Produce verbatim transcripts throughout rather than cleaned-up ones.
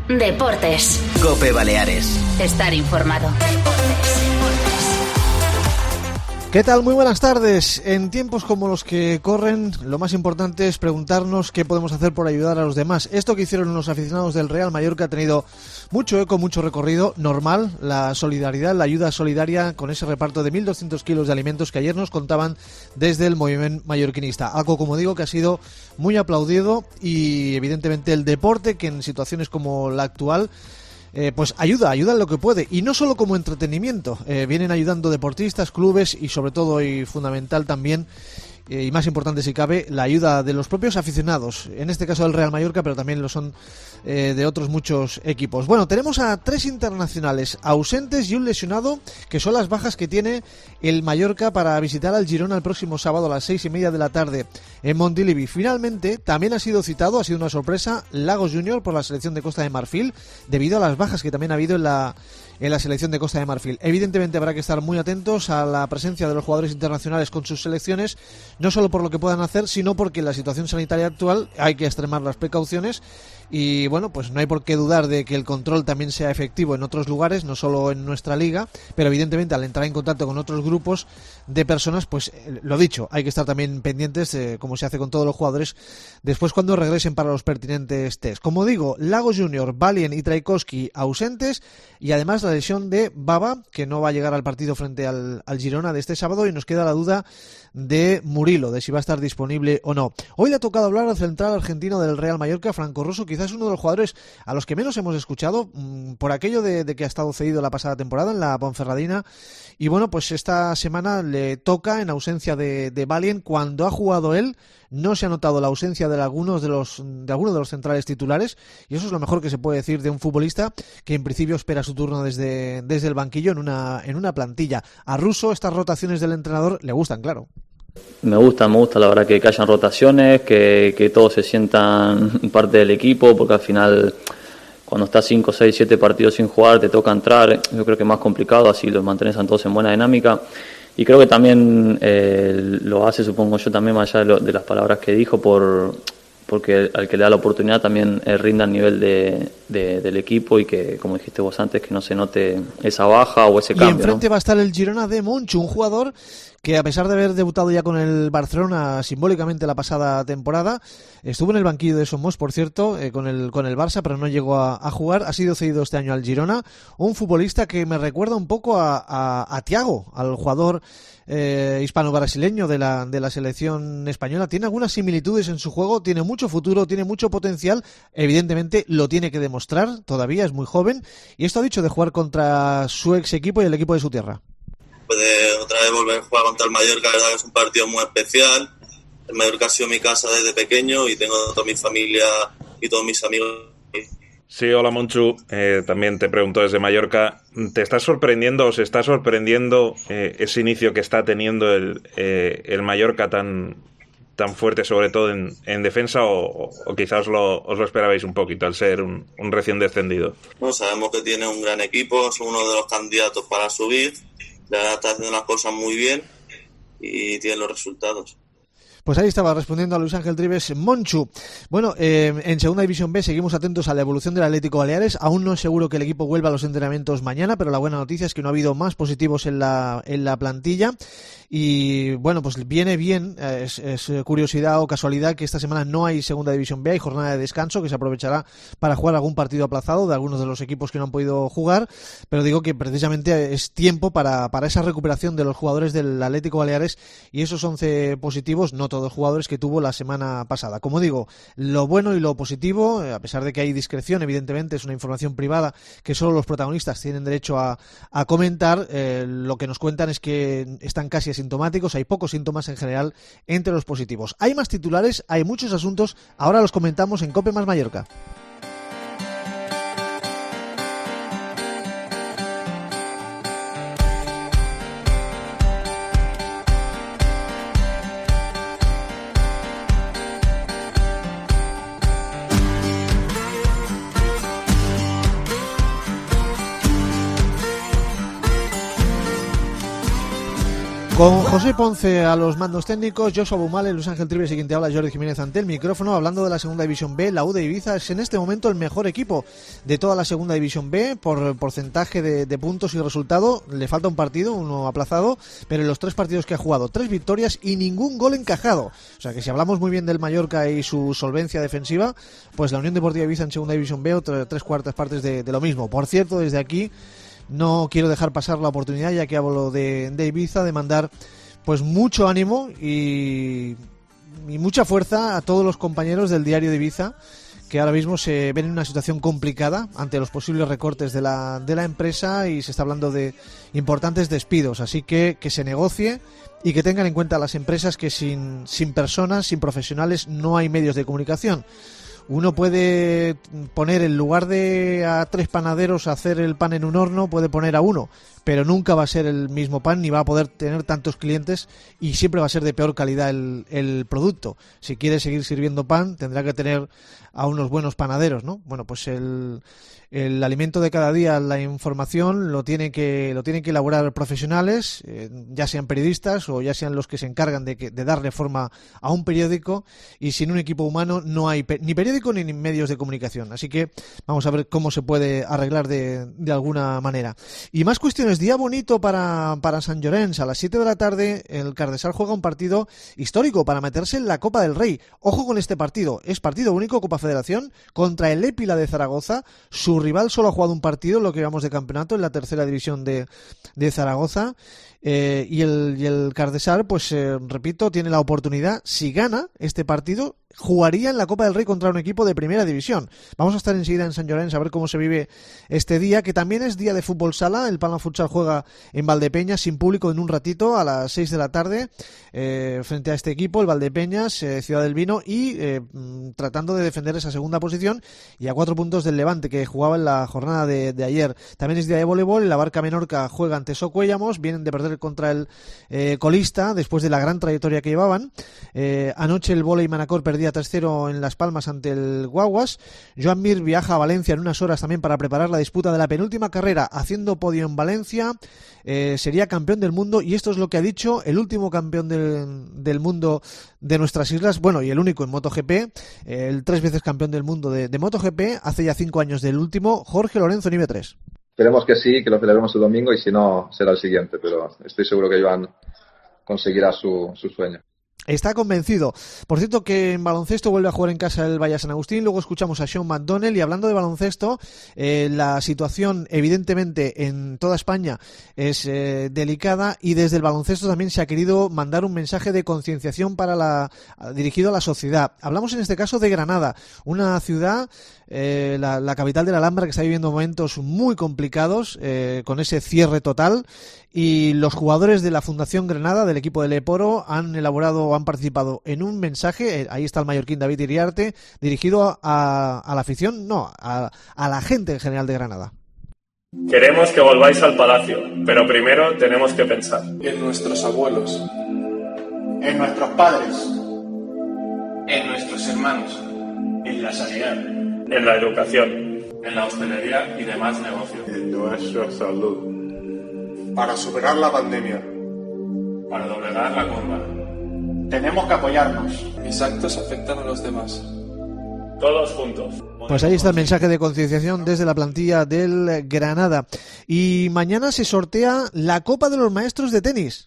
Deportes. COPE Baleares. Estar informado. ¿Qué tal? Muy buenas tardes. En tiempos como los que corren, lo más importante es preguntarnos qué podemos hacer por ayudar a los demás. Esto que hicieron los aficionados del Real Mallorca ha tenido mucho eco, mucho recorrido. Normal, la solidaridad, la ayuda solidaria con ese reparto de mil doscientos kilos de alimentos que ayer nos contaban desde el movimiento mallorquinista. Algo, como digo, que ha sido muy aplaudido y evidentemente el deporte, que en situaciones como la actual Eh, pues ayuda, ayuda en lo que puede, y no solo como entretenimiento, eh, vienen ayudando deportistas, clubes y sobre todo y fundamental también, eh, y más importante si cabe, la ayuda de los propios aficionados, en este caso del Real Mallorca, pero también lo son eh, de otros muchos equipos. Bueno, tenemos a tres internacionales ausentes y un lesionado, que son las bajas que tiene el Mallorca para visitar al Girona el próximo sábado a las seis y media de la tarde en Montilivi. Finalmente, también ha sido citado, ha sido una sorpresa, Lagos Junior por la selección de Costa de Marfil, debido a las bajas que también ha habido en la en la selección de Costa de Marfil. Evidentemente habrá que estar muy atentos a la presencia de los jugadores internacionales con sus selecciones, no solo por lo que puedan hacer, sino porque en la situación sanitaria actual hay que extremar las precauciones. Y bueno, pues no hay por qué dudar de que el control también sea efectivo en otros lugares, no solo en nuestra liga, pero evidentemente al entrar en contacto con otros grupos de personas, pues eh, lo dicho, hay que estar también pendientes, eh, como se hace con todos los jugadores, después cuando regresen para los pertinentes test. Como digo, Lagos Junior, Valien y Traikowski ausentes, y además la lesión de Baba, que no va a llegar al partido frente al, al Girona de este sábado, y nos queda la duda de Murilo, de si va a estar disponible o no. Hoy le ha tocado hablar al central argentino del Real Mallorca, Franco Rosso, quizás uno de los jugadores a los que menos hemos escuchado, mmm, por aquello de, de que ha estado cedido la pasada temporada en la Ponferradina, y bueno, pues esta semana le toca en ausencia de, de Valien. Cuando ha jugado él, no se ha notado la ausencia de algunos de los de algunos de los centrales titulares, y eso es lo mejor que se puede decir de un futbolista que en principio espera su turno desde, desde el banquillo en una, en una plantilla. A Russo estas rotaciones del entrenador le gustan, claro. Me gusta, me gusta la verdad que, que hayan rotaciones, que, que todos se sientan parte del equipo, porque al final cuando estás cinco, seis, siete partidos sin jugar te toca entrar, yo creo que es más complicado, así los mantenés a todos en buena dinámica. Y creo que también eh, lo hace, supongo yo, también más allá de, lo, de las palabras que dijo, por porque al que le da la oportunidad también eh, rinda a nivel de, de, del equipo, y que, como dijiste vos antes, que no se note esa baja o ese cambio. Y enfrente, ¿no?, va a estar el Girona de Monchu, un jugador que, a pesar de haber debutado ya con el Barcelona simbólicamente la pasada temporada, estuvo en el banquillo de Somos, por cierto, eh, con el con el Barça, pero no llegó a, a jugar. Ha sido cedido este año al Girona, un futbolista que me recuerda un poco a, a, a Thiago, al jugador eh, hispano-brasileño de la, de la selección española. Tiene algunas similitudes en su juego, tiene mucho futuro, tiene mucho potencial, evidentemente lo tiene que demostrar, todavía es muy joven, y esto ha dicho de jugar contra su ex equipo y el equipo de su tierra. De otra vez volver a jugar contra el Mallorca, la verdad que es un partido muy especial. El Mallorca ha sido mi casa desde pequeño y tengo toda mi familia y todos mis amigos. Sí, hola Monchu, eh, también te pregunto desde Mallorca, ¿te está sorprendiendo o se está sorprendiendo eh, ese inicio que está teniendo el, eh, el Mallorca tan, tan fuerte, sobre todo en, en defensa, o, o quizás lo, os lo esperabais un poquito al ser un, un recién descendido? No, sabemos que tiene un gran equipo, son uno de los candidatos para subir. La verdad está haciendo las cosas muy bien y tiene los resultados. Pues ahí estaba respondiendo a Luis Ángel Trives Monchu. Bueno, eh, en Segunda División B seguimos atentos a la evolución del Atlético Baleares. Aún no es seguro que el equipo vuelva a los entrenamientos mañana, pero la buena noticia es que no ha habido más positivos en la en la plantilla. Y bueno, pues viene bien, es, es curiosidad o casualidad que esta semana no hay Segunda División B, hay jornada de descanso que se aprovechará para jugar algún partido aplazado de algunos de los equipos que no han podido jugar, pero digo que precisamente es tiempo para, para esa recuperación de los jugadores del Atlético Baleares y esos once positivos, no todos jugadores, que tuvo la semana pasada. Como digo, lo bueno y lo positivo, a pesar de que hay discreción, evidentemente es una información privada que solo los protagonistas tienen derecho a, a comentar, eh, lo que nos cuentan es que están casi asintomáticos, hay pocos síntomas en general entre los positivos. Hay más titulares, hay muchos asuntos, ahora los comentamos en COPE más Mallorca. Con José Ponce a los mandos técnicos, Joshua Bumale, Luis Ángel Trives y quien te habla, Jordi Jiménez ante el micrófono, hablando de la Segunda División B. La U de Ibiza es en este momento el mejor equipo de toda la Segunda División B por porcentaje de, de puntos y resultado. Le falta un partido, uno aplazado, pero en los tres partidos que ha jugado, tres victorias y ningún gol encajado. O sea que si hablamos muy bien del Mallorca y su solvencia defensiva, pues la Unión Deportiva Ibiza en Segunda División B, otra, tres cuartas partes de, de lo mismo. Por cierto, desde aquí no quiero dejar pasar la oportunidad, ya que hablo de, de Ibiza, de mandar pues mucho ánimo y, y mucha fuerza a todos los compañeros del diario de Ibiza, que ahora mismo se ven en una situación complicada ante los posibles recortes de la, de la empresa, y se está hablando de importantes despidos. Así que que se negocie y que tengan en cuenta las empresas que sin, sin personas, sin profesionales, no hay medios de comunicación. Uno puede poner, en lugar de a tres panaderos a hacer el pan en un horno, puede poner a uno, pero nunca va a ser el mismo pan ni va a poder tener tantos clientes, y siempre va a ser de peor calidad el, el producto. Si quiere seguir sirviendo pan, tendrá que tener a unos buenos panaderos, ¿no? Bueno, pues el, el alimento de cada día, la información, lo tienen que lo tienen que elaborar profesionales, eh, ya sean periodistas o ya sean los que se encargan de, que, de darle forma a un periódico, y sin un equipo humano no hay pe- ni periódico ni, ni medios de comunicación. Así que vamos a ver cómo se puede arreglar de, de alguna manera. Y más cuestiones. Día bonito para, para Sant Llorenç. A las siete de la tarde el Cardesal juega un partido histórico para meterse en la Copa del Rey. Ojo con este partido, es partido único, Copa Federación, contra el Épila de Zaragoza. Su rival solo ha jugado un partido en lo que llevamos de campeonato, en la tercera división de, de Zaragoza. Eh, y el, y el Cardesal, pues eh, repito, tiene la oportunidad, si gana este partido, jugaría en la Copa del Rey contra un equipo de primera división. Vamos a estar enseguida en Sant Llorenç a ver cómo se vive este día, que también es día de fútbol sala. El Palma Futsal juega en Valdepeñas sin público en un ratito, a las seis de la tarde, eh, frente a este equipo, el Valdepeñas, eh, Ciudad del Vino, y eh, tratando de defender esa segunda posición, y a cuatro puntos del Levante, que jugaba en la jornada de, de ayer. También es día de voleibol. La Barca Menorca juega ante Socuéllamos, vienen de perder contra el eh, colista después de la gran trayectoria que llevaban. Eh, anoche el Volei Manacor perdía tres cero en Las Palmas ante el Guaguas. Joan Mir viaja a Valencia en unas horas también para preparar la disputa de la penúltima carrera, haciendo podio en Valencia. Eh, sería campeón del mundo, y esto es lo que ha dicho el último campeón del, del mundo de nuestras islas, bueno, y el único en MotoGP, eh, el tres veces campeón del mundo de, de MotoGP, hace ya cinco años del último, Jorge Lorenzo Nive tres. Esperemos que sí, que lo celebremos el domingo, y si no, será el siguiente, pero estoy seguro que Joan conseguirá su, su sueño. Está convencido. Por cierto, que en baloncesto vuelve a jugar en casa el Valle San Agustín. Luego escuchamos a Sean McDonnell. Y hablando de baloncesto, eh, la situación evidentemente en toda España es eh, delicada, y desde el baloncesto también se ha querido mandar un mensaje de concienciación para la, dirigido a la sociedad. Hablamos en este caso de Granada, una ciudad, eh, la, la capital de la Alhambra, que está viviendo momentos muy complicados, eh, con ese cierre total, y los jugadores de la Fundación Granada, del equipo del Eporo, han elaborado o han participado en un mensaje, eh, ahí está el mallorquín David Iriarte, dirigido a, a la afición, no, a, a la gente en general de Granada. Queremos que volváis al palacio, pero primero tenemos que pensar en nuestros abuelos, en nuestros padres, en nuestros hermanos, en la sanidad, en la educación, en la hostelería y demás negocios, en nuestra salud, para superar la pandemia, para doblegar la curva. Tenemos que apoyarnos. Mis actos afectan a los demás. Todos juntos. Pues ahí está el mensaje de concienciación desde la plantilla del Granada. Y mañana se sortea la Copa de los Maestros de tenis.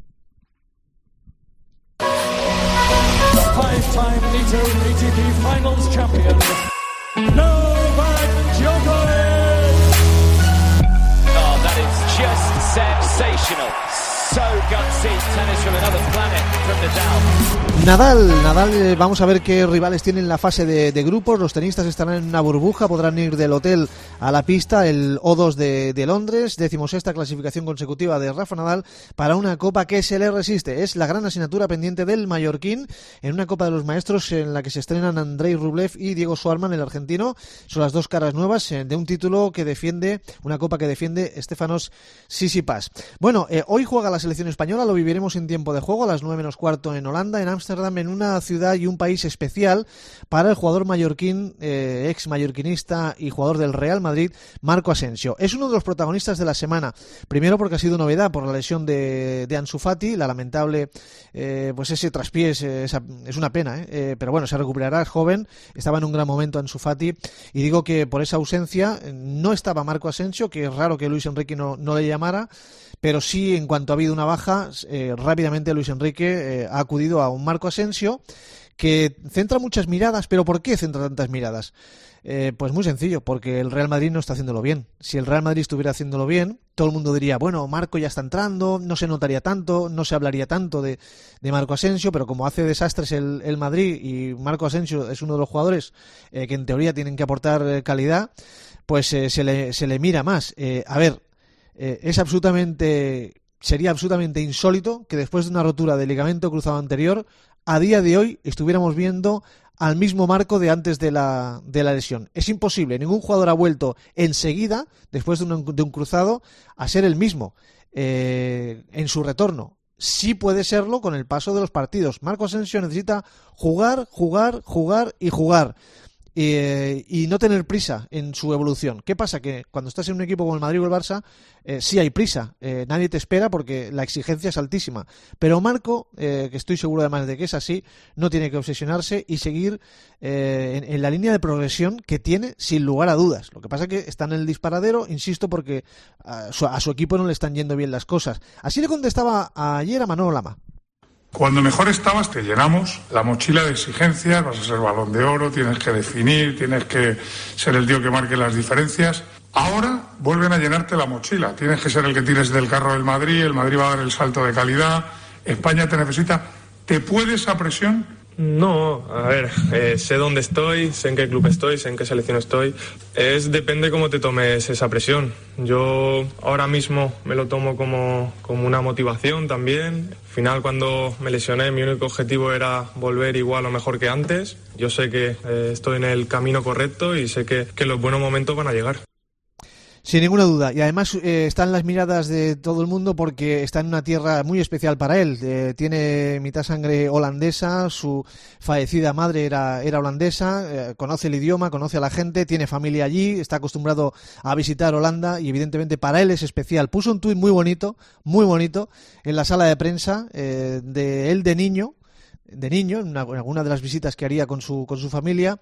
Five-time A T P Finals champion, Novak Djokovic. Oh, that is just sensational. So gutsy, tennis from another planet, from Nadal. Nadal, Nadal, eh, vamos a ver qué rivales tienen la fase de, de grupos. Los tenistas estarán en una burbuja, podrán ir del hotel a la pista, el O dos de, de Londres, decimosexta clasificación consecutiva de Rafa Nadal para una copa que se le resiste. Es la gran asignatura pendiente del mallorquín en una Copa de los Maestros en la que se estrenan Andrei Rublev y Diego Schwartzman, el argentino. Son las dos caras nuevas eh, de un título que defiende, una copa que defiende Stefanos Tsitsipas. Bueno, eh, hoy juega la selección española, lo viviremos en tiempo de juego a las nueve menos cuarto en Holanda, en Ámsterdam. Ámsterdam en una ciudad y un país especial para el jugador mallorquín, eh, ex mallorquinista y jugador del Real Madrid, Marco Asensio. Es uno de los protagonistas de la semana. Primero porque ha sido novedad por la lesión de, de Ansu Fati, la lamentable, eh, pues ese traspiés, eh, esa, es una pena, eh, eh, pero bueno, se recuperará, es joven, estaba en un gran momento Ansu Fati, y digo que por esa ausencia no estaba Marco Asensio, que es raro que Luis Enrique no, no le llamara, pero sí, en cuanto ha habido una baja, eh, rápidamente Luis Enrique eh, ha acudido a un Marco Asensio que centra muchas miradas. ¿Pero por qué centra tantas miradas? Eh, pues muy sencillo, porque el Real Madrid no está haciéndolo bien. Si el Real Madrid estuviera haciéndolo bien, todo el mundo diría, bueno, Marco ya está entrando, no se notaría tanto, no se hablaría tanto de, de Marco Asensio, pero como hace desastres el, el Madrid y Marco Asensio es uno de los jugadores eh, que en teoría tienen que aportar eh, calidad, pues eh, se, le, se le mira más. Eh, a ver, eh, es absolutamente... Sería absolutamente insólito que después de una rotura de ligamento cruzado anterior, a día de hoy estuviéramos viendo al mismo Marco de antes de la, de la lesión. Es imposible, ningún jugador ha vuelto enseguida, después de un, de un cruzado, a ser el mismo eh, en su retorno. Sí puede serlo con el paso de los partidos. Marco Asensio necesita jugar, jugar, jugar y jugar. Eh, y no tener prisa en su evolución. ¿Qué pasa? Que cuando estás en un equipo como el Madrid o el Barça, eh, sí hay prisa, eh, nadie te espera porque la exigencia es altísima, pero Marco, eh, que estoy seguro además de que es así, no tiene que obsesionarse y seguir eh, en, en la línea de progresión que tiene sin lugar a dudas. Lo que pasa es que está en el disparadero, insisto, porque a su, a su equipo no le están yendo bien las cosas. Así le contestaba ayer a Manolo Lama. Cuando mejor estabas te llenamos la mochila de exigencias, vas a ser Balón de Oro, tienes que definir, tienes que ser el tío que marque las diferencias. Ahora vuelven a llenarte la mochila, tienes que ser el que tires del carro del Madrid, el Madrid va a dar el salto de calidad, España te necesita. ¿Te puede esa presión? No, a ver, eh, sé dónde estoy, sé en qué club estoy, sé en qué selección estoy. Es depende cómo te tomes esa presión. Yo ahora mismo me lo tomo como, como una motivación también. Al final, cuando me lesioné, mi único objetivo era volver igual o mejor que antes. Yo sé que eh, estoy en el camino correcto y sé que, que los buenos momentos van a llegar. Sin ninguna duda, y además eh, están las miradas de todo el mundo porque está en una tierra muy especial para él. Eh, tiene mitad sangre holandesa, su fallecida madre era, era holandesa, eh, conoce el idioma, conoce a la gente, tiene familia allí, está acostumbrado a visitar Holanda y evidentemente para él es especial. Puso un tuit muy bonito, muy bonito, en la sala de prensa eh, de él de niño, de niño, en, una, en alguna de las visitas que haría con su con su familia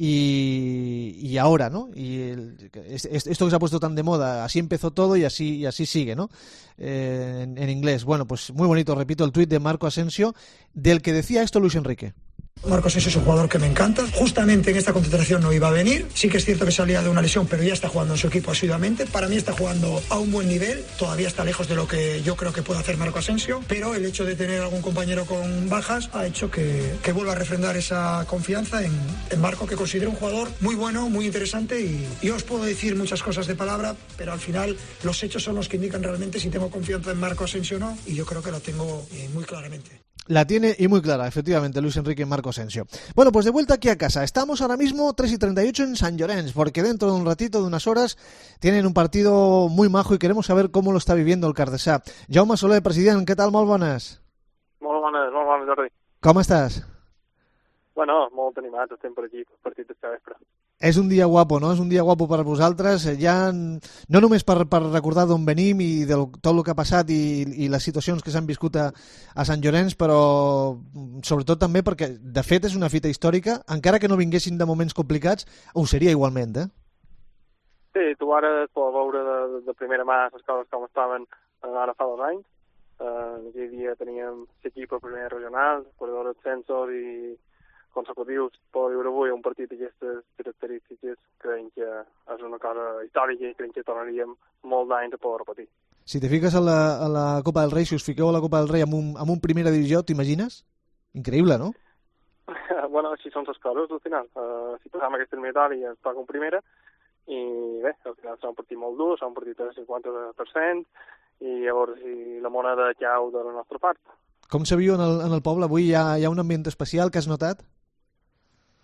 y, y ahora, ¿no? Y el, esto que se ha puesto tan de moda, así empezó todo y así y así sigue, ¿no? Eh, en, en inglés. Bueno, pues muy bonito, repito, el tuit de Marco Asensio, del que decía esto Luis Enrique. Marco Asensio es un jugador que me encanta. Justamente en esta concentración no iba a venir. Sí que es cierto que salía de una lesión, pero ya está jugando en su equipo asiduamente. Para mí está jugando a un buen nivel. Todavía está lejos de lo que yo creo que puede hacer Marco Asensio, pero el hecho de tener algún compañero con bajas ha hecho que, que vuelva a refrendar esa confianza en, en Marco, que considero un jugador muy bueno, muy interesante. Y yo os puedo decir muchas cosas de palabra, pero al final los hechos son los que indican realmente si tengo confianza en Marco Asensio o no, y yo creo que lo tengo eh, muy claramente. La tiene y muy clara, efectivamente, Luis Enrique y Marco Asensio. Bueno, pues de vuelta aquí a casa. Estamos ahora mismo tres y treinta y ocho en Sant Llorenç, porque dentro de un ratito, de unas horas, tienen un partido muy majo y queremos saber cómo lo está viviendo el Cardesà. Jaume Soler, president, què tal? Molt bones. Molt bones, molt bones, Jordi. Com estàs? Bueno, molt animats, estem per aquí, per partit de vespre. És un dia guapo, no? És un dia guapo per a vosaltres, ja no només per, per recordar d'on venim i de tot el que ha passat i, i les situacions que s'han viscut a, a Sant Llorenç, però sobretot també perquè, de fet, és una fita històrica, encara que no vinguessin de moments complicats, ho seria igualment, eh? Sí, tu ara es pot veure de, de primera mà les coses com estaven ara fa dos anys. Uh, aquell dia teníem l'equip a primera regional, corredors ascensos i consecutius per viure avui un partit d'aquestes característiques. Creiem que és una cosa històrica i creiem que tornaríem molts d'anys a poder repetir. Si te fiques a la, a la Copa del Rei, si us fiqueu a la Copa del Rei amb un, amb un primera divisió, t'imagines? Increïble, no? Bueno, així són les coses al final. Uh, si passam aquesta eliminatòria ens toca un primera i bé, al final serà un partit molt dur, serà un partit del cinquanta per cent i a veure si la moneda cau de la nostra part. Com se viu en el, en el poble? Avui hi ha, hi ha un ambient especial que has notat?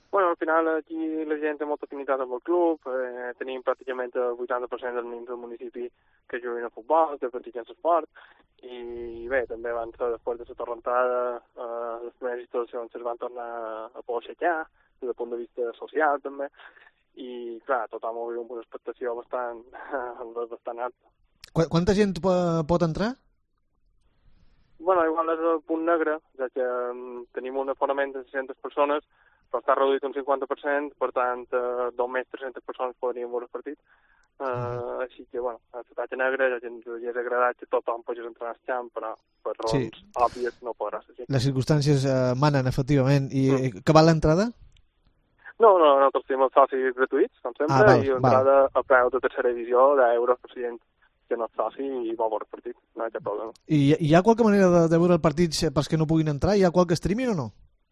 Bueno, al final aquí la gent té molta afinitat amb el club, eh, tenim pràcticament el vuitanta per cent dels nens del municipi que juguen a futbol, que practiquen l'esport, i bé, també van ser després de la torrentada, eh, les primeres instal·lacions es van tornar a poder aixecar, des del punt de vista social també, i clar, tothom ho viu amb una expectació bastant, bastant alta. Qu Quanta gent pot entrar? Bueno, igual és el punt negre, ja que um, tenim un aforament de sis-centes persones, però està reduït un cinquanta per cent, per tant, eh, només tres-centes persones podrien veure el partit. Uh, mm. Així que, bueno, a la tatxa negra ja ens hauria agradat que tothom pogués entrar al camp, però per raons sí. òbvies no podrà ser així. Les circumstàncies uh, manen, efectivament. I mm. què val l'entrada? No, no, nosaltres tenim els socis gratuïts, com sempre, ah, val, i entrada val. A preu de tercera divisió, deu euros per si que no és soci i vol veure el partit, no hi ha cap problema. I hi ha qualque manera de, de veure el partit pels que no puguin entrar? Hi ha qualque streaming o no?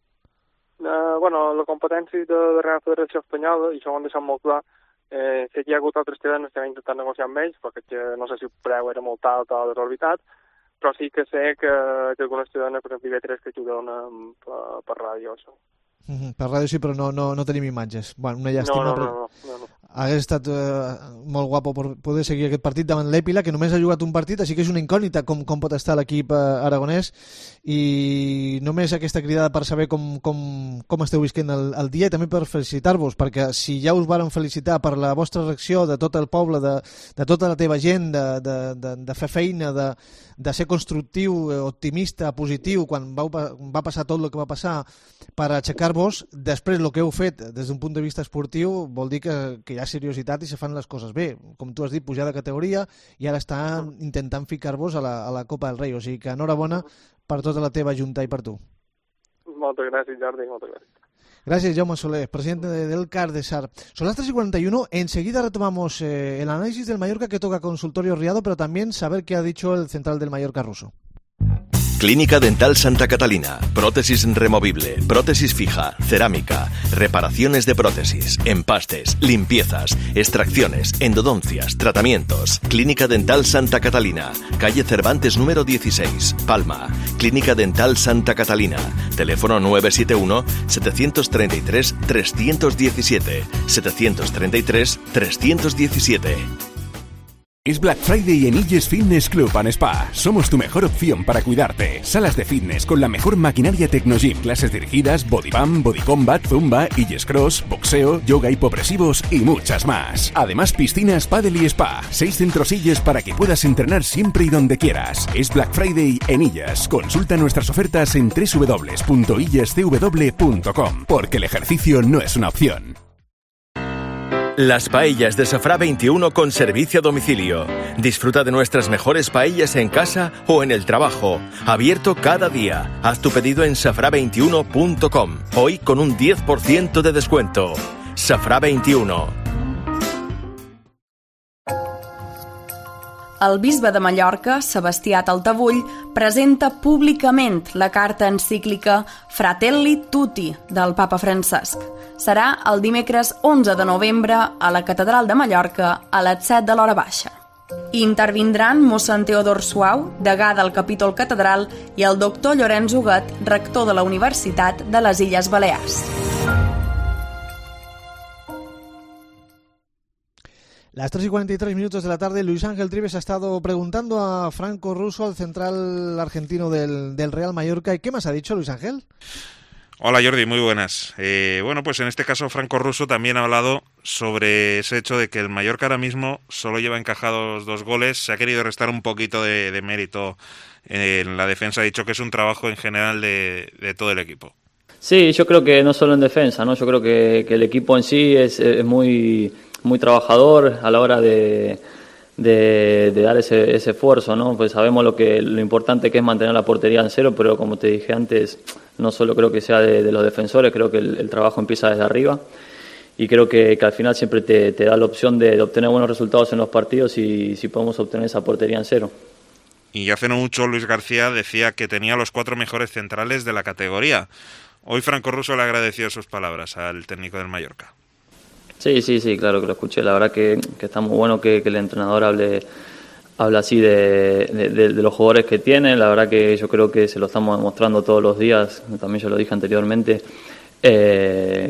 Uh, bueno, la competència de, de la Federació Espanyola, i això ho han deixat molt clar, eh, sé que hi ha hagut altres cadenes que han intentat negociar amb ells, perquè no sé si el preu era molt alt o desorbitat, però sí que sé que, que algunes cadenes, per exemple, I V tres, que ho donen per, per ràdio, això. Mm -hmm, per ràdio sí, però no, no, no tenim imatges. Bueno, una llàstima, no, no, però... no, no, no. Hagués estat eh, molt guapo per poder seguir aquest partit davant l'Èpila, que només ha jugat un partit, així que és una incògnita com, com pot estar l'equip eh, aragonès, i només aquesta cridada per saber com, com, com esteu visquent el, el dia, i també per felicitar-vos, perquè si ja us varen felicitar per la vostra reacció de tot el poble, de, de tota la teva gent, de, de, de, de fer feina, de, de ser constructiu, optimista, positiu, quan vau, va passar tot el que va passar, per aixecar-vos, després el que heu fet des d'un punt de vista esportiu vol dir que, que hi ha seriositat i se fan les coses bé. Com tu has dit, pujar de categoria i ara estan intentant ficar-vos a, la, a la Copa del Rei. O sigui que enhorabona per tota la teva junta i per tu. Moltes gràcies, Jordi, moltes gràcies. Gracias, Jaume Soler, presidente del C A R de Sar. Son las tres y cuarenta y uno. Enseguida retomamos eh, el análisis del Mallorca que toca Consultorio Riado, pero también saber qué ha dicho el central del Mallorca ruso. Clínica Dental Santa Catalina. Prótesis removible, prótesis fija, cerámica, reparaciones de prótesis, empastes, limpiezas, extracciones, endodoncias, tratamientos. Clínica Dental Santa Catalina. Calle Cervantes número dieciséis, Palma. Clínica Dental Santa Catalina. Teléfono nueve siete uno, siete tres tres, tres uno siete, siete tres tres, tres uno siete. Es Black Friday en Illes Fitness Club and Spa. Somos tu mejor opción para cuidarte. Salas de fitness con la mejor maquinaria Tecnogym, clases dirigidas, body pump, body combat, zumba, Illes Cross, boxeo, yoga hipopresivos y muchas más. Además, piscinas, pádel y spa. Seis centros Illes para que puedas entrenar siempre y donde quieras. Es Black Friday en Illes. Consulta nuestras ofertas en doble u doble u doble u punto illes c w punto com, porque el ejercicio no es una opción. Las paellas de Safrà veintiuno con servicio a domicilio. Disfruta de nuestras mejores paellas en casa o en el trabajo. Abierto cada día. Haz tu pedido en safrà veintiuno punto com. Hoy con un diez por ciento de descuento. Safrà veintiuno. El bisbe de Mallorca, Sebastià Taltabull, presenta públicament la carta encíclica Fratelli Tutti del papa Francesc. Serà el dimecres onze de novembre a la Catedral de Mallorca a les set de l'hora baixa. Intervindran mossèn Teodor Suau, degà del capítol catedral, i el doctor Llorenç Huguet, rector de la Universitat de les Illes Balears. Las tres y cuarenta y tres minutos de la tarde, Luis Ángel Trives ha estado preguntando a Franco Russo, al central argentino del, del Real Mallorca. ¿Y qué más ha dicho Luis Ángel? Hola Jordi, muy buenas. Eh, bueno, pues en este caso Franco Russo también ha hablado sobre ese hecho de que el Mallorca ahora mismo solo lleva encajados dos goles. Se ha querido restar un poquito de, de mérito en la defensa. Ha dicho que es un trabajo en general de, de todo el equipo. Sí, yo creo que no solo en defensa, ¿no? Yo creo que, que el equipo en sí es, es muy... muy trabajador a la hora de, de, de dar ese, ese esfuerzo, ¿no? Pues sabemos lo que lo importante que es mantener la portería en cero, pero como te dije antes, no solo creo que sea de, de los defensores, creo que el, el trabajo empieza desde arriba y creo que, que al final siempre te, te da la opción de, de obtener buenos resultados en los partidos y si podemos obtener esa portería en cero. Y hace no mucho Luis García decía que tenía los cuatro mejores centrales de la categoría. Hoy Franco Russo le agradeció sus palabras al técnico del Mallorca. Sí, sí, sí, claro que lo escuché. La verdad que, que está muy bueno que, que el entrenador hable, hable así de, de, de, de los jugadores que tiene. La verdad que yo creo que se lo estamos demostrando todos los días. También yo lo dije anteriormente. Eh,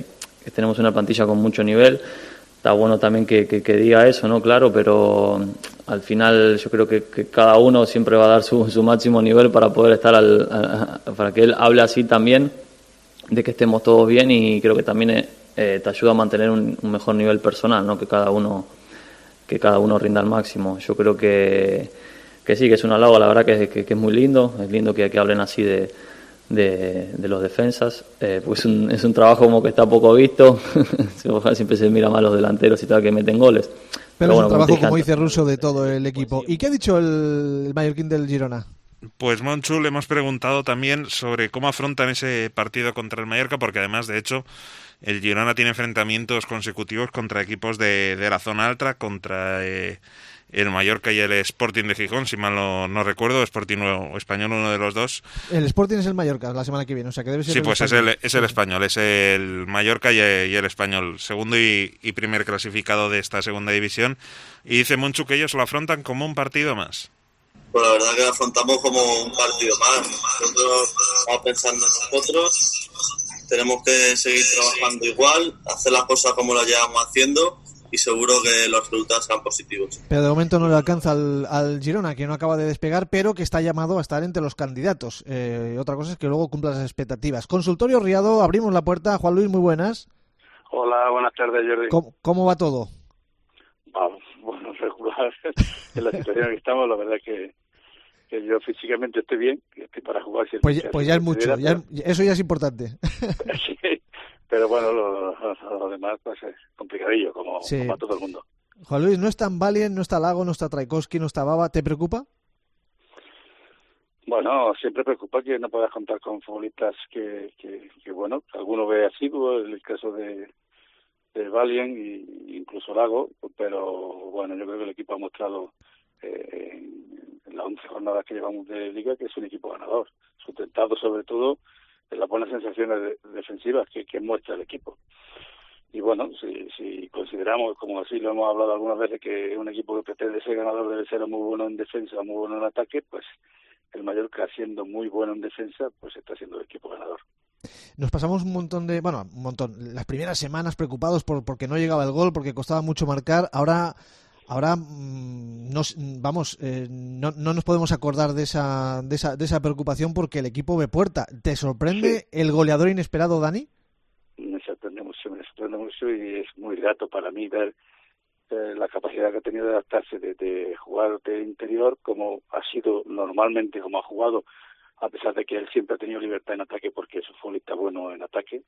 que tenemos una plantilla con mucho nivel. Está bueno también que, que, que diga eso, ¿no? Claro, pero al final yo creo que, que cada uno siempre va a dar su, su máximo nivel para poder estar al, a, para que él hable así también, de que estemos todos bien, y creo que también eh, te ayuda a mantener un, un mejor nivel personal, ¿no? Que cada uno que cada uno rinda al máximo. Yo creo que, que sí, que es un halago, la verdad que, que, que es muy lindo, es lindo que, que hablen así de, de, de los defensas, eh, pues es un, es un trabajo como que está poco visto, siempre se mira más los delanteros y tal que meten goles. Pero, Pero es bueno, un trabajo, como, como dice Russo, de todo el equipo. ¿Y qué ha dicho el, el mallorquín del Girona? Pues Monchu, le hemos preguntado también sobre cómo afrontan ese partido contra el Mallorca, porque además, de hecho, el Girona tiene enfrentamientos consecutivos contra equipos de, de la zona alta, contra eh, el Mallorca y el Sporting de Gijón, si mal no, no recuerdo, Sporting o Español, uno de los dos. El Sporting es el Mallorca la semana que viene, o sea que debe ser. Sí, el pues es español. el, es el Español, es el Mallorca y el, y el Español, segundo y, y primer clasificado de esta segunda división. Y dice Monchu que ellos lo afrontan como un partido más. Pues la verdad que lo afrontamos como un partido más. Nosotros vamos pensando en nosotros, tenemos que seguir trabajando igual, hacer las cosas como las llevamos haciendo, y seguro que los resultados serán positivos. Pero de momento no le alcanza al, al Girona, que no acaba de despegar, pero que está llamado a estar entre los candidatos. Eh, otra cosa es que luego cumpla las expectativas. Consultorio Riado, abrimos la puerta. Juan Luis, muy buenas. Hola, buenas tardes, Jordi. ¿Cómo, cómo va todo? Vamos, bueno, regular. En la situación en que estamos, la verdad que, que yo físicamente estoy bien, que estoy para jugar. Si pues, pues ya es mucho, ya, pero... eso ya es importante. Sí, pero bueno, lo, lo, lo demás pues es complicadillo, como, sí. como a todo el mundo. Juan Luis, no está Valien, no está Lago, no está Traikowski, no está Baba, ¿te preocupa? Bueno, siempre preocupa que no puedas contar con futbolistas que, que, que bueno, alguno ve asiduo, en el caso de, de Valien e incluso Lago, pero bueno, yo creo que el equipo ha mostrado eh, en las once jornadas que llevamos de Liga que es un equipo ganador, sustentado sobre todo en las buenas sensaciones de, defensivas que, que muestra el equipo. Y bueno, si, si consideramos, como así lo hemos hablado algunas veces, que un equipo que pretende ser ganador debe ser muy bueno en defensa, muy bueno en ataque, pues el Mallorca, siendo muy bueno en defensa, pues está siendo el equipo ganador. Nos pasamos un montón de, bueno, un montón, las primeras semanas preocupados por porque no llegaba el gol, porque costaba mucho marcar. Ahora, ahora, nos, vamos, eh, no, no nos podemos acordar de esa, de esa, de esa preocupación porque el equipo ve puerta. ¿Te sorprende sí. el goleador inesperado, Dani? Me sorprende mucho, me sorprende mucho y es muy grato para mí ver eh, la capacidad que ha tenido de adaptarse, de, de jugar de interior como ha sido normalmente, como ha jugado, a pesar de que él siempre ha tenido libertad en ataque porque es un futbolista bueno en ataque,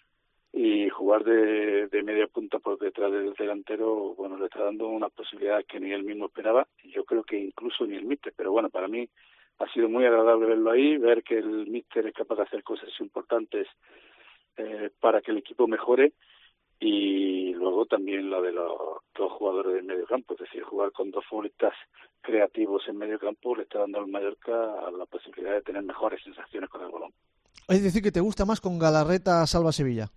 y jugar de, de media punta por detrás del delantero, bueno, le está dando unas posibilidades que ni él mismo esperaba, y yo creo que incluso ni el míster, pero bueno, para mí ha sido muy agradable verlo ahí, ver que el míster es capaz de hacer cosas importantes eh, para que el equipo mejore, y luego también la de los dos jugadores del medio campo, es decir, jugar con dos futbolistas creativos en medio campo le está dando al Mallorca la posibilidad de tener mejores sensaciones con el balón. Es decir, que te gusta más con Galarreta Salva Sevilla.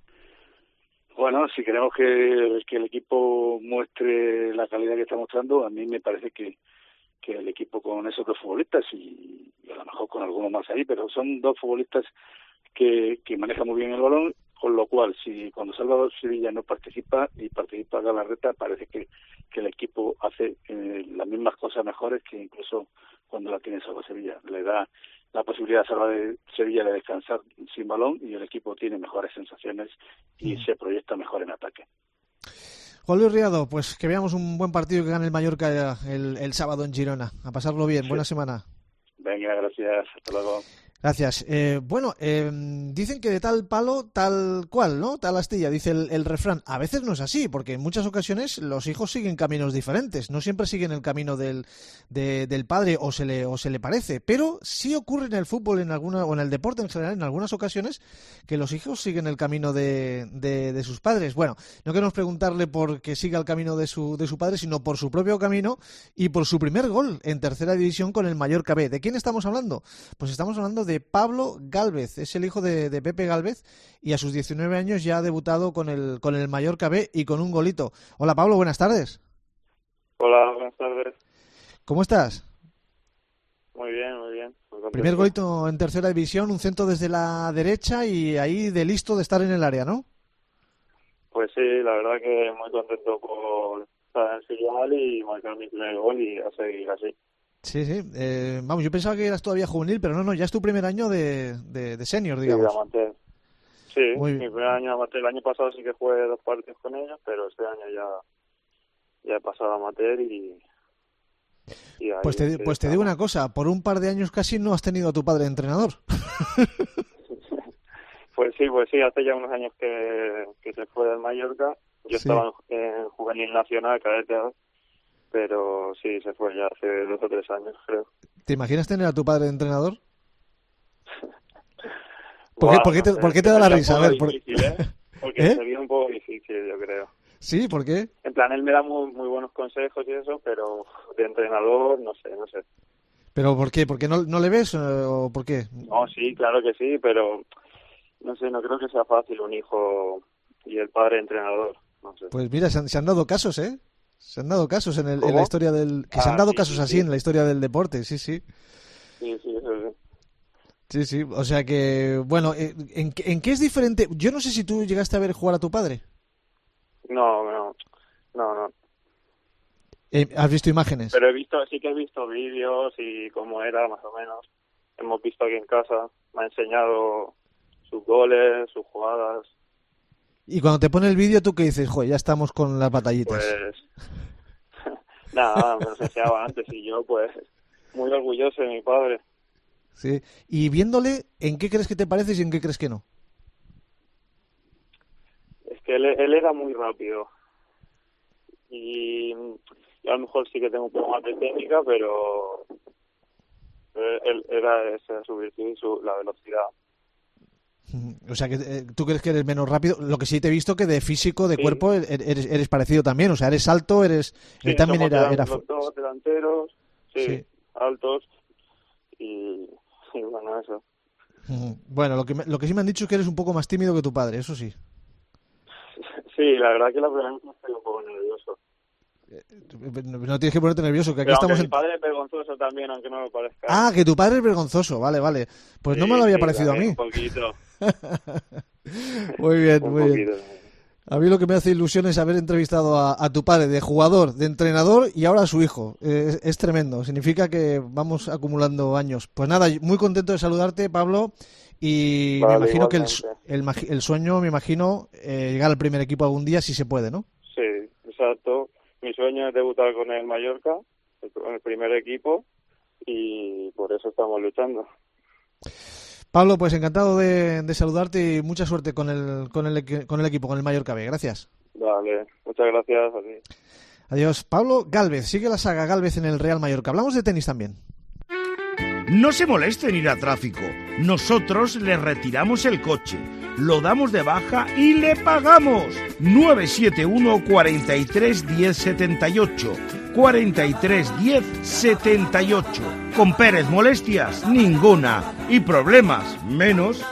Bueno, si queremos que, que el equipo muestre la calidad que está mostrando, a mí me parece que, que el equipo con esos dos futbolistas, y, y a lo mejor con alguno más ahí, pero son dos futbolistas que, que manejan muy bien el balón, con lo cual, si cuando Salvador Sevilla no participa y participa Galarreta, parece que, que el equipo hace eh, las mismas cosas mejores que incluso cuando la tiene Salvador Sevilla. Le da la posibilidad a Salvador Sevilla de descansar sin balón y el equipo tiene mejores sensaciones y se proyecta mejor en ataque. Juan Luis Riado, pues que veamos un buen partido y que gane el Mallorca el, el sábado en Girona. A pasarlo bien, sí. Buena semana. Venga, gracias, hasta luego. Gracias. Eh, bueno, eh, dicen que de tal palo, tal cual, ¿no? Tal astilla, dice el, el refrán. A veces no es así, porque en muchas ocasiones los hijos siguen caminos diferentes. No siempre siguen el camino del, de, del padre o se le o se le parece. Pero sí ocurre en el fútbol en alguna o en el deporte en general, en algunas ocasiones, que los hijos siguen el camino de, de, de sus padres. Bueno, no queremos preguntarle por que siga el camino de su, de su padre, sino por su propio camino y por su primer gol en tercera división con el Mallorca B. ¿De quién estamos hablando? Pues estamos hablando de de Pablo Gálvez, es el hijo de, de Pepe Gálvez y a sus diecinueve años ya ha debutado con el con el Mallorca B y con un golito. Hola Pablo, buenas tardes. Hola, buenas tardes. ¿Cómo estás? Muy bien, muy bien. Muy Primer golito en tercera división, un centro desde la derecha y ahí de listo de estar en el área, ¿no? Pues sí, la verdad que muy contento por estar en el filial y marcar mi primer gol y a seguir así. Sí, sí. Eh, vamos, yo pensaba que eras todavía juvenil, pero no, no, ya es tu primer año de, de, de senior, digamos. Sí, de amateur. Sí, Muy mi bien. primer año amateur. El año pasado sí que jugué dos partidos con ellos, pero este año ya, ya he pasado a amateur y... y ahí Pues te, es que pues te digo una cosa, por un par de años casi no has tenido a tu padre de entrenador. Pues sí, pues sí, hace ya unos años que, que se fue del Mallorca. Yo Sí. estaba en, en Juvenil Nacional, cadete, pero sí, se fue ya hace dos o tres años, creo. ¿Te imaginas tener a tu padre de entrenador? ¿Por, Buah, qué, por, qué te, no sé, ¿Por qué te da la sería risa? un A poco ver, por... difícil, ¿eh? Porque ¿Eh? sería un poco difícil, yo creo. Sí, ¿por qué? En plan, él me da muy, muy buenos consejos y eso, pero de entrenador, no sé, no sé. ¿Pero por qué? ¿Por qué no, no le ves eh, o por qué? No, sí, claro que sí, pero no sé, no creo que sea fácil un hijo y el padre entrenador, no sé. Pues mira, se han, se han dado casos, ¿eh? Se han dado casos en, el, en ¿Cómo? la historia del... Que se han Ah, dado sí, casos sí, así sí. en la historia del deporte, sí, sí. Sí, sí, eso sí. Sí, sí, o sea que, bueno, eh, ¿en, qué- ¿en qué es diferente? Yo no sé si tú llegaste a ver jugar a tu padre. No, no, no, no. Eh, ¿Has visto imágenes? Pero he visto, sí que he visto vídeos y cómo era, más o menos. Hemos visto aquí en casa, me ha enseñado sus goles, sus jugadas. Y cuando te pone el vídeo, ¿tú qué dices? Joder, ya estamos con las batallitas. Pues, nada, me lo enseñaba antes y yo, pues, muy orgulloso de mi padre. Sí. Y viéndole, ¿en qué crees que te pareces y en qué crees que no? Es que él, él era muy rápido. Y, y a lo mejor sí que tengo un poco más de técnica, pero él, él- era esa su virtud y su, la velocidad. O sea, que eh, tú crees que eres menos rápido. Lo que sí te he visto que de físico, de Sí. cuerpo, e- eres, eres parecido también. O sea, eres alto, eres... Sí, Él también somos era... delan- era los fu- dos delanteros, sí, Sí. altos y, y bueno, eso. Ujú. Bueno, lo que, me- lo que sí me han dicho es que eres un poco más tímido que tu padre, eso sí. Sí, la verdad que la primera vez estoy un poco nervioso. No tienes que ponerte nervioso, que aquí Pero aunque estamos mi en... padre es vergonzoso también, aunque no me parezca. Ah, que tu padre es vergonzoso, vale, vale. Pues no Sí, me lo había sí, parecido a también mí. Un poquito. Muy bien, Un muy bien. poquito. A mí lo que me hace ilusión es haber entrevistado a, a tu padre de jugador, de entrenador y ahora a su hijo. Eh, Es, es tremendo, significa que vamos acumulando años. Pues nada, muy contento de saludarte, Pablo, y Vale, me imagino que el, igualmente. el, magi- el sueño, me imagino, eh, llegar al primer equipo algún día si se puede, ¿no? Sí, exacto. Mi sueño es debutar con el Mallorca, el, el primer equipo, y por eso estamos luchando. Pablo, pues encantado de, de saludarte y mucha suerte con el, con el, equi- con el equipo, con el Mallorca B. Gracias. Vale, muchas gracias a ti. Adiós. Pablo Gálvez, sigue la saga Gálvez en el Real Mallorca. Hablamos de tenis también. No se moleste en ir a tráfico. Nosotros le retiramos el coche, lo damos de baja y le pagamos. nueve siete uno, cuatro tres, uno cero siete ocho. cuatro tres, uno cero siete ocho. Con Pérez molestias, ninguna. Y problemas, menos.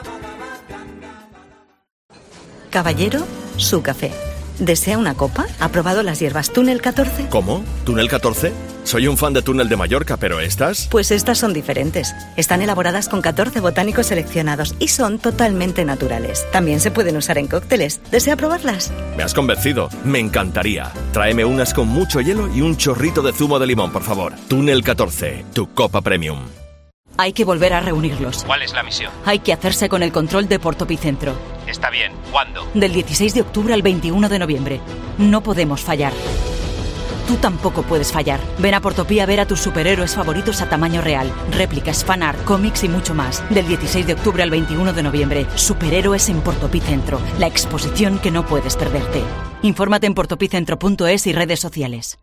Caballero, su café. ¿Desea una copa? ¿Ha probado las hierbas Túnel catorce? ¿Cómo? ¿Túnel catorce? Soy un fan de Túnel de Mallorca, pero estas... Pues estas son diferentes. Están elaboradas con catorce botánicos seleccionados y son totalmente naturales. También se pueden usar en cócteles. ¿Desea probarlas? Me has convencido. Me encantaría. Tráeme unas con mucho hielo y un chorrito de zumo de limón, por favor. Túnel catorce, tu copa premium. Hay que volver a reunirlos. ¿Cuál es la misión? Hay que hacerse con el control de Portopicentro. Está bien. ¿Cuándo? Del dieciséis de octubre al veintiuno de noviembre. No podemos fallar. Tú tampoco puedes fallar. Ven a Portopí a ver a tus superhéroes favoritos a tamaño real. Réplicas, fanart, cómics y mucho más. Del dieciséis de octubre al veintiuno de noviembre. Superhéroes en Portopí Centro. La exposición que no puedes perderte. Infórmate en portopicentro punto es y redes sociales.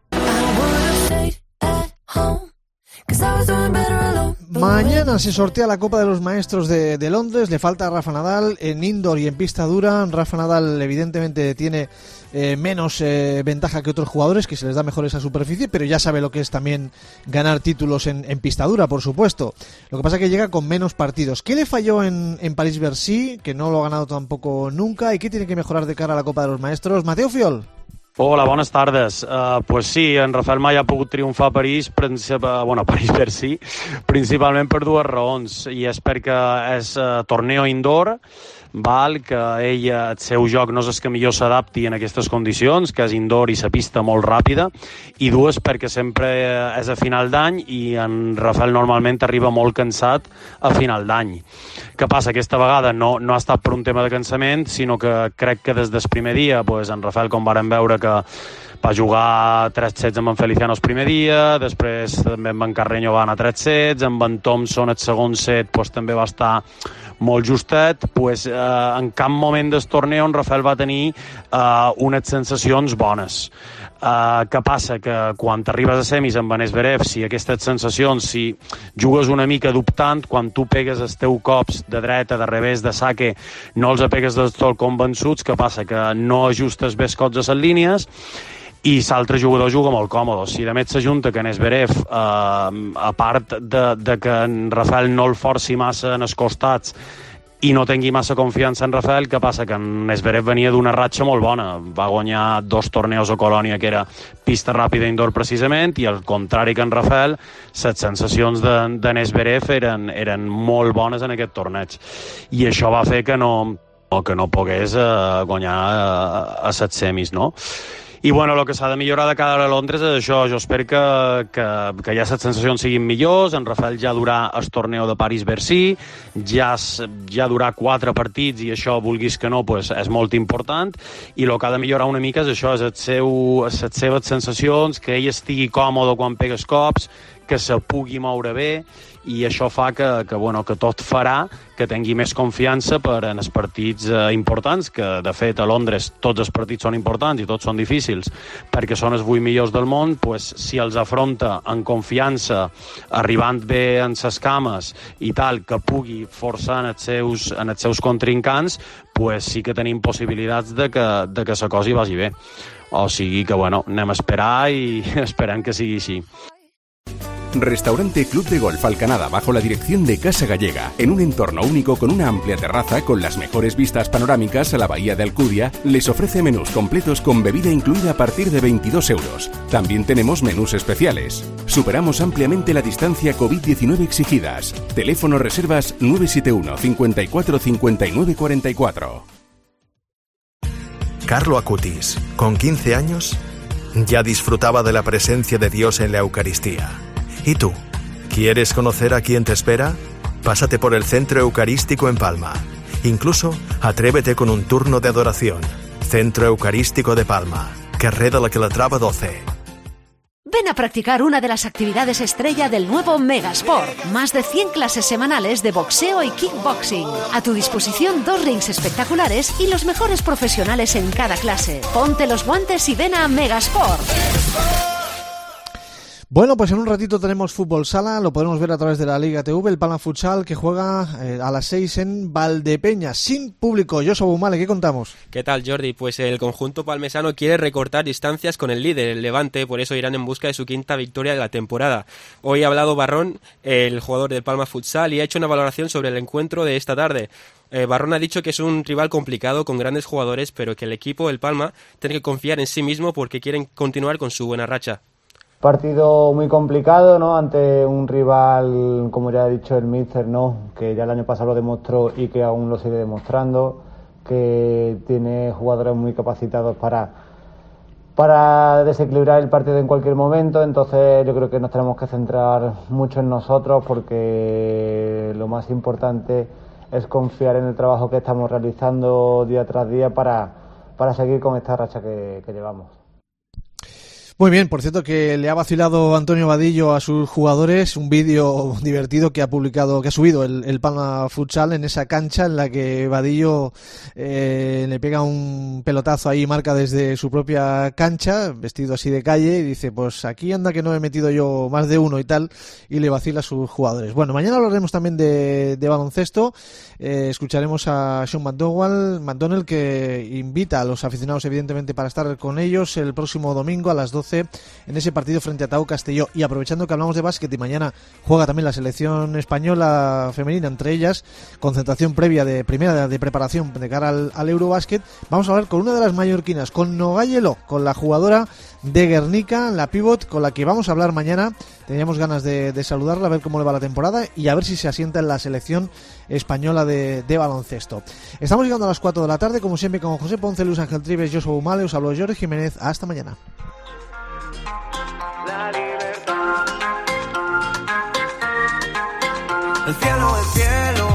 Mañana se sortea la Copa de los Maestros de, de Londres. Le falta a Rafa Nadal en indoor y en pista dura. Rafa Nadal evidentemente tiene eh, menos eh, ventaja que otros jugadores, que se les da mejor esa superficie, pero ya sabe lo que es también ganar títulos en, en pista dura, por supuesto. Lo que pasa es que llega con menos partidos. ¿Qué le falló en, en París-Bercy, que no lo ha ganado tampoco nunca, y qué tiene que mejorar de cara a la Copa de los Maestros? Mateo Fiol. Hola, bones tardes. Uh, pues sí, en Rafael Mai ha pogut triomfar a París, princip... bueno, a París-Bercy, principalment per dues raons, i és perquè és uh, torneo indoor, val? Que ell, el seu joc no és el que millor s'adapti en aquestes condicions, que és indoor i la pista molt ràpida, i dues, perquè sempre és a final d'any i en Rafael normalment arriba molt cansat a final d'any. Què passa? Aquesta vegada no, no ha estat per un tema de cansament, sinó que crec que des del primer dia, pues, en Rafael, com varen veure que va jugar tres sets amb en Feliciano el primer dia, després també amb en Carreño va anar tres sets, amb en Thompson el segon set pues, també va estar molt justet, pues, eh, en cap moment del torneo en Rafael va tenir eh, unes sensacions bones. Uh, què passa? Que quan t'arribes a semis amb en Zverev, si aquestes sensacions, si jugues una mica dubtant, quan tu pegues els teus cops de dreta, de revés, de saque, no els pegues del tot convençuts, què passa? Que no ajustes bé els cops a les línies i l'altre jugador juga molt còmode. Si de més s'ajunta que en Zverev, eh, a part de, de que en Rafael no el forci massa en els costats i no tingui massa confiança en Rafael, què passa? Que en Zverev venia d'una ratxa molt bona. Va guanyar dos torneos a Colònia, que era pista ràpida indoor precisament, i al contrari que en Rafael, les sensacions de, de Zverev eren, eren molt bones en aquest torneig. I això va fer que no, que no pogués eh, guanyar a, a set semis, no? I bueno, el que s'ha de millorar de cara a Londres és això. Jo espero que, que, que ja les sensacions siguin millors. En Rafael ja durà el torneo de París-Bercy, ja, ja durà quatre partits i això, vulguis que no, pues, és molt important. I el que ha de millorar una mica és això, és el seu, les seves sensacions, que ell estigui còmode quan pega els cops, que se pugui moure bé, i això fa que, que, bueno, que tot farà que tingui més confiança per en els partits eh, importants, que de fet a Londres tots els partits són importants i tots són difícils perquè són els vuit millors del món, pues, si els afronta en confiança, arribant bé en ses cames i tal, que pugui forçar en els seus, en els seus contrincants, pues, sí que tenim possibilitats de que, de que la cosa hi vagi bé. O sigui que, bueno, anem a esperar i esperem que sigui així. Restaurante Club de Golf Alcanada bajo la dirección de Casa Gallega, en un entorno único con una amplia terraza con las mejores vistas panorámicas a la bahía de Alcudia, les ofrece menús completos con bebida incluida a partir de veintidós euros. También tenemos menús especiales. Superamos ampliamente la distancia covid diecinueve exigidas. Teléfono reservas nueve siete uno, cincuenta y cuatro, cincuenta y nueve, cuarenta y cuatro. Carlo Acutis, con quince años, ya disfrutaba de la presencia de Dios en la Eucaristía. ¿Y tú? ¿Quieres conocer a quién te espera? Pásate por el Centro Eucarístico en Palma. Incluso, atrévete con un turno de adoración. Centro Eucarístico de Palma, carrera La Calatrava doce. Ven a practicar una de las actividades estrella del nuevo Megasport. Más de cien clases semanales de boxeo y kickboxing. A tu disposición dos rings espectaculares y los mejores profesionales en cada clase. Ponte los guantes y ven a Megasport. Bueno, pues en un ratito tenemos fútbol sala, lo podremos ver a través de la Liga T V, el Palma Futsal, que juega eh, a las seis en Valdepeñas, sin público. Josu Bumale, ¿qué contamos? ¿Qué tal, Jordi? Pues el conjunto palmesano quiere recortar distancias con el líder, el Levante, por eso irán en busca de su quinta victoria de la temporada. Hoy ha hablado Barrón, el jugador del Palma Futsal, y ha hecho una valoración sobre el encuentro de esta tarde. Eh, Barrón ha dicho que es un rival complicado con grandes jugadores, pero que el equipo, el Palma, tiene que confiar en sí mismo porque quieren continuar con su buena racha. Partido muy complicado, ¿no? Ante un rival, como ya ha dicho el míster, ¿no? Que ya el año pasado lo demostró y que aún lo sigue demostrando, que tiene jugadores muy capacitados para, para desequilibrar el partido en cualquier momento. Entonces yo creo que nos tenemos que centrar mucho en nosotros, porque lo más importante es confiar en el trabajo que estamos realizando día tras día para, para seguir con esta racha que, que llevamos. Muy bien, por cierto que le ha vacilado Antonio Vadillo a sus jugadores un vídeo divertido que ha publicado, que ha subido el, el Palma Futsal en esa cancha en la que Vadillo eh, le pega un pelotazo ahí, marca desde su propia cancha, vestido así de calle, y dice, pues aquí anda que no he metido yo más de uno y tal, y le vacila a sus jugadores. Bueno, mañana hablaremos también de, de baloncesto, eh, escucharemos a Sean McDowell, McDonnell, que invita a los aficionados evidentemente para estar con ellos el próximo domingo a las doce doce en ese partido frente a Tau Castelló. Y aprovechando que hablamos de básquet y mañana juega también la selección española femenina, entre ellas concentración previa de primera de preparación de cara al, al Eurobásquet, vamos a hablar con una de las mallorquinas, con Nogayelo, con la jugadora de Guernica, la pívot, con la que vamos a hablar mañana. Teníamos ganas de, de saludarla, a ver cómo le va la temporada y a ver si se asienta en la selección española de, de baloncesto. Estamos llegando a las cuatro de la tarde, como siempre, con José Ponce, Luis Ángel Trives, yo soy Umale, os hablo Jorge Jiménez. Hasta mañana. La libertad. El cielo, el cielo